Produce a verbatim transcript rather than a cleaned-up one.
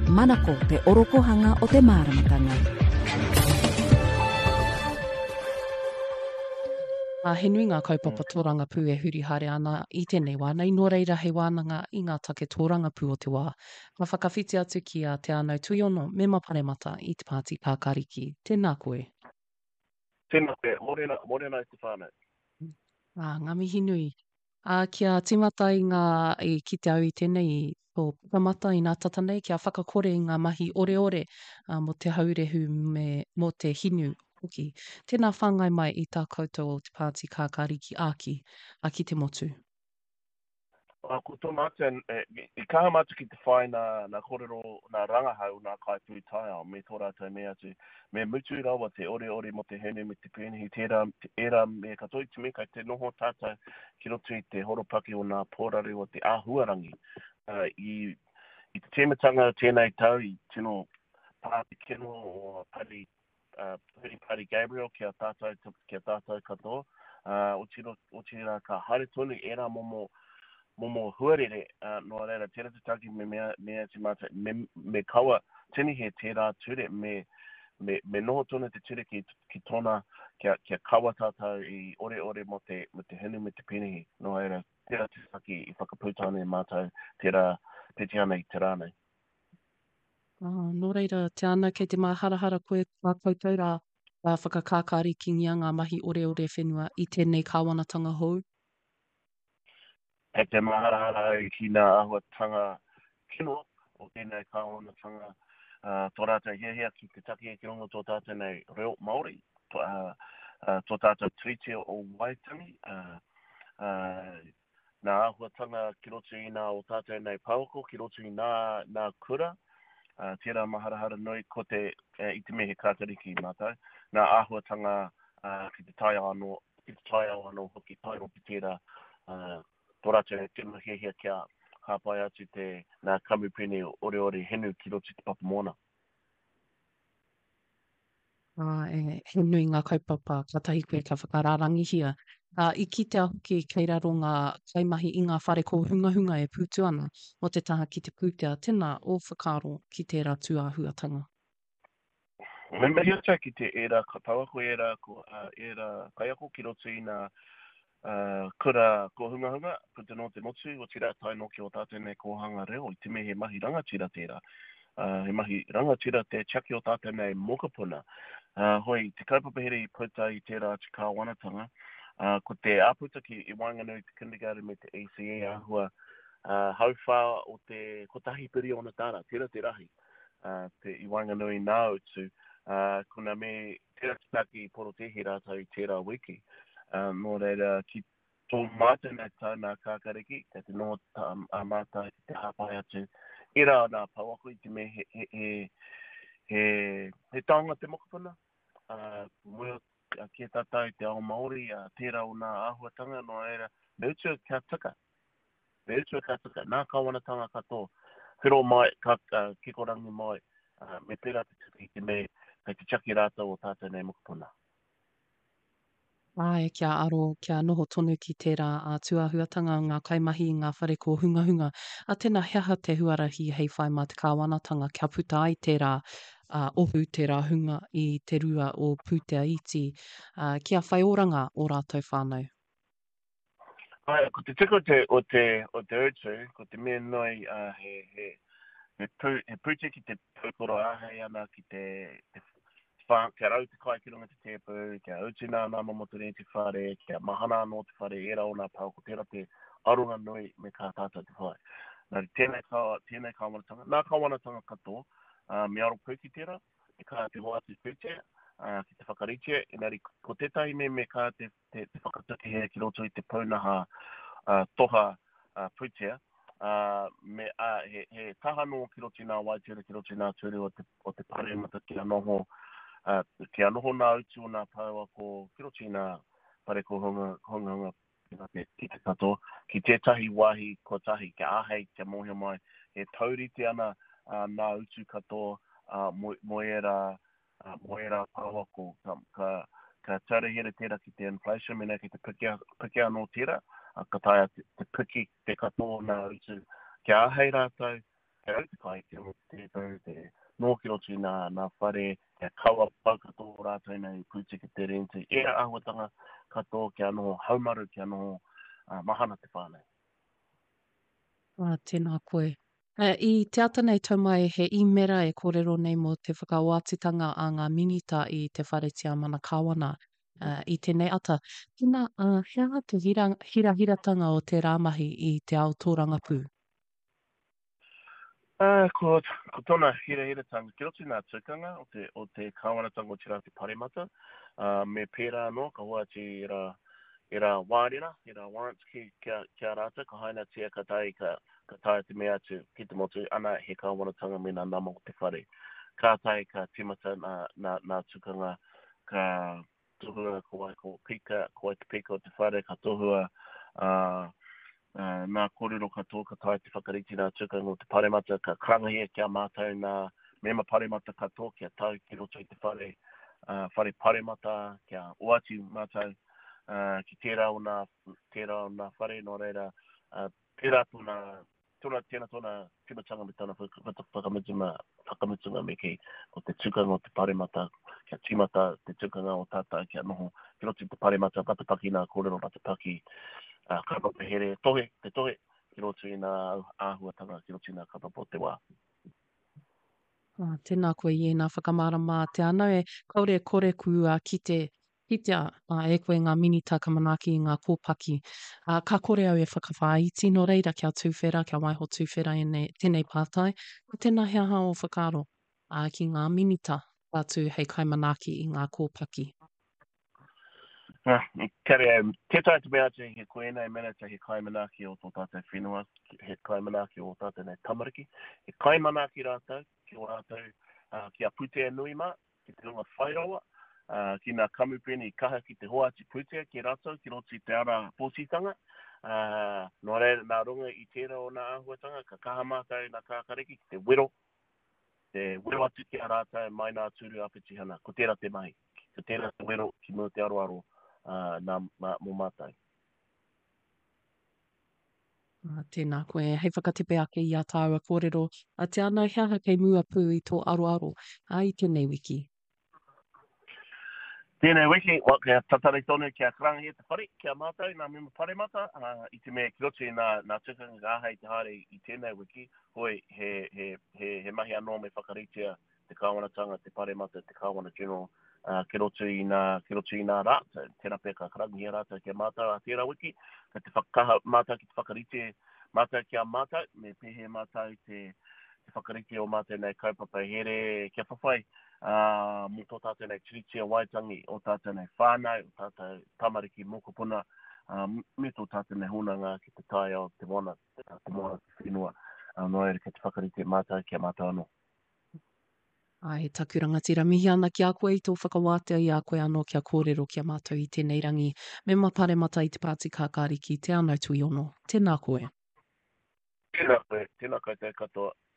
Manako te orokohanga o te māramatanga. A he nui ngā kaupapa tōranga pū e huri hare ana i tēnei wā. Nei nō reira he wānanga i ngā take tōranga pū o te wā. Ka whakawhiti atu ki a te anau tui ono me mapare mata i te pāti kākariki. Tēnā koe. Tēnā koe, morena, morena i te whānau. Ah, ngā mihi nui. A kia timata i ngā i ki te au i tēnei tō pukamata i ngā tatanei kia whakakore i ngā mahi ore ore uh, mo te haurehu me mo te hinu hoki. Tēnā whāngai mai i tā koutou o te pāti kākariki āki a ki te motu. Uh, ko tō mātua, e, i kaha mātua ki te whai nā, nā kōrero, nā rangahau, nā kaipū tai ao, me tō rātou mea atu. Me mutu rawa te ore ore mo te hene, me te pēnehi, tērā, te era me katoi te me, kai te noho tātou ki roto i te horopaki o nā pōrare o te āhuarangi. Uh, i, I te tematanga tēnei tau, i tino pāti keno o pari, uh, pari, pari Gabriel, kia tātou, kia tātou katoa. Uh, o tino, o tino ka haere tonu, era momo, momo huarere, uh, no reira, tēnā te taki me mea, mea te mata, me, me kaua tini he tērā ture, me, me, me noho tona te ture ki, ki tōna, kia, kia kaua tātou i ore ore mo te, mo te henu me te penehi, no reira, tērā te taki i whakapūtāne mātou, tērā peti ana i te rānei. Ah, nō reira, te ana kei te māharahara koe kā koutou rā, rā whakakākāriki ngia ngā mahi ore ore whenua i tēnei kāwanatanga hou. E te maharahara i ki nā ahuatanga kino o tēnei kāwanatanga uh, tō rātou hiahia ki te taki e ki rongo tō tātou nei reo Māori, tō, uh, uh, tō tātou treaty o Waitangi, uh, uh, nā ahuatanga ki roto i nā o tātou nei Pauko, ki roto i nā, nā kura, uh, tērā maharahara nui ko te uh, i te mehe kātariki mātou, nā ahuatanga uh, ki te tai anō, ki te tai anō hoki tai o tērā uh, tō rātou e tēnā hiahia kia hāpai atu te nā kamupene ore ore henu ki roto te papamona. Ah, e, he nui ngā kaupapa katahi koe ka whakarārangi hia. Uh, I ki te ahuki kei raro ngā kaimahi i ngā whare ko hunga hunga e pūtu ana o te taha ki te pūtea, tēnā o whakaro ki tērā tuāhuatanga. Me meri ata ki te era, ka tawako era, ko uh, era kaiako ki roto i nā Uh, kura ko hunga hunga, puta no te motu, o tira tai no ki o tātou nei kohanga reo, i te me he mahi rangatira tērā. Uh, he mahi rangatira te chaki o tātou nei mokapuna. Uh, hoi, te kaupapahiri i puta i tērā te kāwanatanga, uh, ko te āputa ki i Wainganui te kindergarten me te A C A ahua, uh, hauwha o te kotahi piri o na tāra, tērā te rahi, uh, te i Wainganui nā utu, uh, kuna me tērā te taki poro tehi rātou i tērā wiki. Uh, no reira ki tō mātou nei tau nā kākariki, ka te no um, a mātou te hāpai atu. Ira nā pauako i te me he, he, he, he, he taonga te mokapuna. Uh, Mua uh, ki tātou te ao Māori, uh, tērā o nā āhuatanga, no reira, me utua kia tika. Me utua kia tika. Nā kāwanatanga katoa. Whiro mai, ka, uh, kikorangi mai, uh, me pērā te te me, kei te chaki rātou o tātou nei mokapuna. Ai, kia aro, kia noho tonu ki tērā uh, tuahuatanga o ngā kaimahi i ngā whare ko hunga hunga. A tēnā heha te huarahi hei whai mā te kāwanatanga kia puta ai tērā uh, ohu, tērā hunga i te rua o Pūtea Iti. Uh, kia whai oranga o rātou whānau. Ai, ko te tiko te, o te, o te utu, ko te mea noi uh, he, he, he, pu, he pute ki te pūkoro ahei ana ki te, te wha, kia rau te kai ki runga te tepu, kia uti nā nā mamotori te whare, kia mahana anō te whare, era o nā pau, ko tērā te arunga nui me kā tātou te whai. Nā tēnei kā, tēnei kāwanatanga, nā kāwanatanga katoa, uh, me aro pūki tērā, e kā te hoa te pūtea, uh, ki te whakaritia, enari ko tētai me me kā te, te, te whakataki he ki roto i te paunaha uh, toha uh, pūtea, uh, me uh, he, he tahano ki roto i nā waitera, ki roto i nā tūri o te, o te paremata ki anoho, Uh, ki anoho nā utu o nā pāua ko kiroti nā pare ko honga, honga, honga te, ki te katoa, ki tētahi wahi ko tahi, ki ahei, ki mohe mai, he taurite ana uh, nā utu katoa, uh, mo, mo era, uh, mo era pāua ko, ka, ka, ka tarahere tērā ki te inflation, mena ki te piki, piki anō tērā, uh, ka taia te, te piki te katoa nā utu, ki ahei rātou, te au te kai te o te tau te nōkiroti nā, nā whare e kaua pau katoa rātou nei pūtiki te rente. E āhuatanga katoa ki anō haumaru ki anō uh, mahana te whānei. Ah, tēnā koe. Uh, I te ata nei tau mai he imera e kōrero nei mo te whakawātitanga a ngā minita i te whare tia mana kāwana uh, i tēnei ata. Tēnā, uh, hea te hira, hira hiratanga o te rāmahi i te ao tōranga pū? Uh, ko, ko tōna hira hira tanga, ki roto nā tukanga o te, o te kāwanatanga o tira te paremata, uh, me pērā no, ka hoa te ira, ira wārira, ira warrants ki kia, kia rata, ka haina tia ka tai, ka, ka tai te mea atu ki te motu, ana he kāwanatanga me nā nama o te whare. Ka tai ka timata nā, nā, nā tukanga, ka tohua ko wai ko pika, ko wai te pika o te whare, ka tohua, uh, Uh, nā kōrero katoa ka tai te whakariti nā tukanga o te paremata, ka krangahia kia mātou nā mema paremata katoa kia tau ki roto i te whare, uh, whare paremata, kia oati mātou uh, ki tērā o nā, tērā o nā whare, no reira, uh, tērā tōna, tōna tēnā tōna timatanga me tāna whakamitunga, whakamitunga me ki o te tukanga o te paremata, kia timata te tukanga o tātai kia noho, ki roto i te paremata, ratapaki nā kōrero ratapaki, Uh, kapapo here tohe, te tohe, ki roto i nā āhuatanga, ki roto i nā kapapo te wā. Ah, tēnā koe i nā whakamārama te ana e kaore kore kua ki te hitea uh, e koe ngā minita ka manaki i ngā kōpaki. Uh, ka kore au e whakawhāiti no reira kia tūwhera, kia waiho tūwhera i ne, tēnei pātai. Tēnā hea hao o whakaro uh, ki ngā minita tātū hei kaimanaki i ngā kōpaki. Uh, kare, te tai te mea te he koena e mena te he kaimanaki o tō tātou whenua, he kaimanaki o tātou nei tamariki. He kaimanaki rātou, ki o rātou, uh, ki a putea nui mā, ki te runga whairawa, uh, ki nā kamupeni kaha ki te hoati putea ki rātou, ki roti te ara pōtitanga. Uh, no reira nā runga i tērā o nā āhuatanga, ka kaha mātou nā kākareki, ki te wero, te wero atu ki a rātou mai nā tūru apetihana, ko tērā te mahi, ko tērā te wero ki mua te aroaro. Uh, nā mā, mō mātai. Uh, tēnā koe, hei whakatepe ake i a tāua kōrero, a te ana hea kei mua pū i tō aroaro, a i tēnei wiki. Tēnei wiki, wa, kia tatari tonu kia krangahia te whare, kia mātou, nā mima paremata, uh, i te mea ki roto i nā, nā tukanga āhei te haere i tēnei wiki, hoi he, he, he, he mahi anō me whakaritia te kāwanatanga, te paremata, te kāwana general, Uh, ki roto i nā, ki roto i nā rāta, tēnā pēka karangihia rāta kia mātou a tērā wiki, ka te whakaha mātou ki te whakarite, mātou kia mātou, me pehe mātou te, te whakarite o mātou nei kaupapa here kia whawhai, uh, mo tō tātou nei tiritia waitangi, o tātou nei whānau, o tātou tamariki mokopuna, uh, me tō tātou nei hunanga ki te tai o te moana, te, te moana te whenua, uh, no ere ki te whakarite mātou kia mātou anō. Ai, taku rangatira mihi ana ki a koe i tō whakawātea i a koe anō kia kōrero kia mātou i tēnei rangi. Me mapare mata i te pāti kākāriki, te anau tui ono. Tēnā koe. Tēnā koe, tēnā koe te katoa.